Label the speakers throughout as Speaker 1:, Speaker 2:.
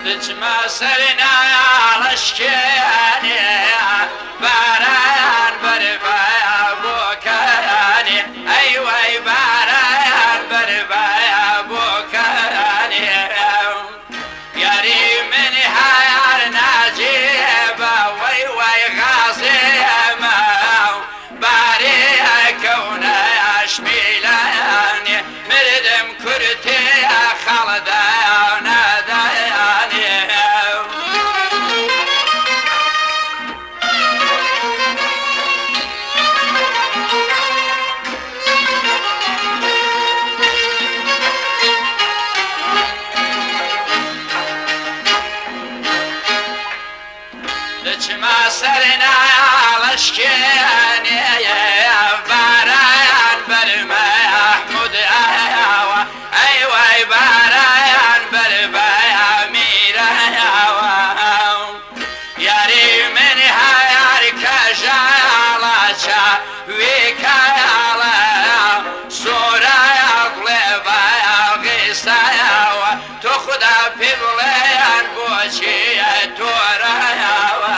Speaker 1: دچما سرنا لشکێنێ باران بەربایە بۆکەرانێ ئەی وای باران بەربایە بۆکەرانێ یاری منی هەیار ناجێبە وەی وای غازێمە بارێکەونە شمیلانێ مردم کورتێ خەڵدانەدایانێ دچما سەرنا لەشکێنێ باران بەرمە ئەحمود ئاوا ئەی وای باران بەربایە میرەیاوە یاری منی هەیار کەژاڵاچە وێ کایاڵە سۆرایە گڵێ بایە غێستایەوە تۆ خودا پێ بڵێیان بۆچیە تۆرایەوە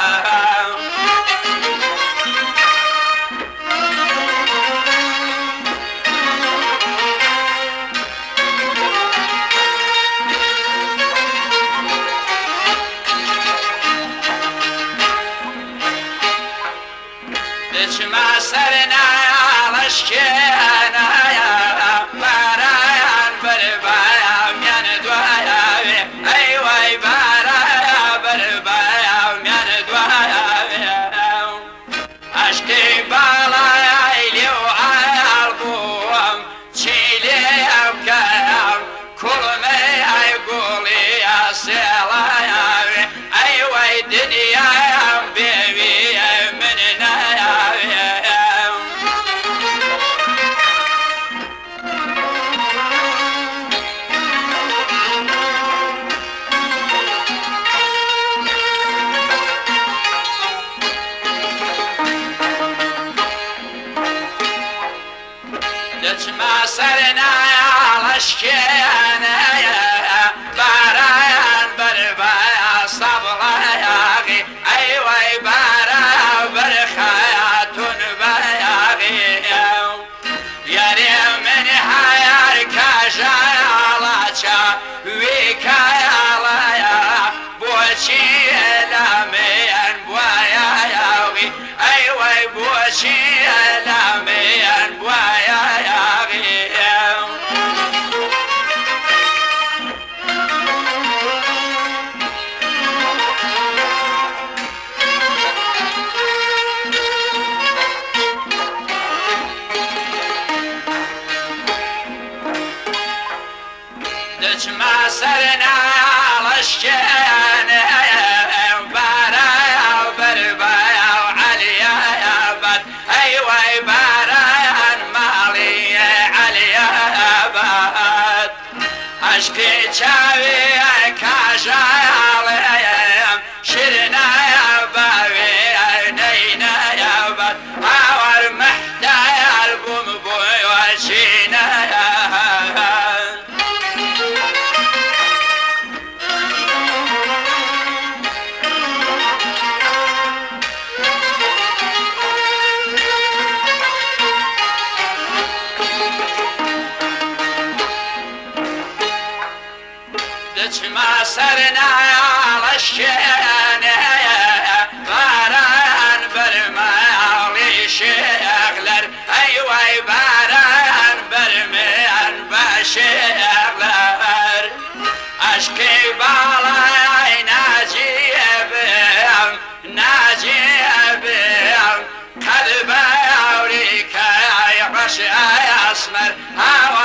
Speaker 1: دچما سەرنا لەشکێنەیە باران بەربایە میان دوایاوێ ئەی وای بارایە بەربایە میان دوایاوێ عەشقی باڵای لێو ئایاڵ بووم چی لێ بکەم کوڵمەی ئای گوڵیە سێڵایاوێ ئەی وای دنیایم بێویە من نایاوێ دچما سەرنا لەشکێنەیە باران بەربایە سەبڵەیاغی ئەی وای باران بەرخایە تون بەیاغی یاری منی هەیار کەژاڵاچە وێ کایاڵەیە بۆچی لەمێن بوایەیاغی ئەی وای بۆچی لەمێن بوایەیاغی دچما سەرنا لەشکێنێ بارایە بەربایە عەلیایە بەد ئەی وای باران ماڵی عەلیە بەد عەشقی چاوی کاژاڵێم شرنایە باوێ نەینایە بەد ئاوەر مەحتایە بووم بۆی وەچینایە دچما سەرنا لەشکێنێ باران بەرماڵی شێغلەر ئەی وای باران بەرمیان بە شێغلەر عەشقی باڵای ناجیە بێم ناجیە بێم قەد بە ئەوریکای ڕەش ئەسمەر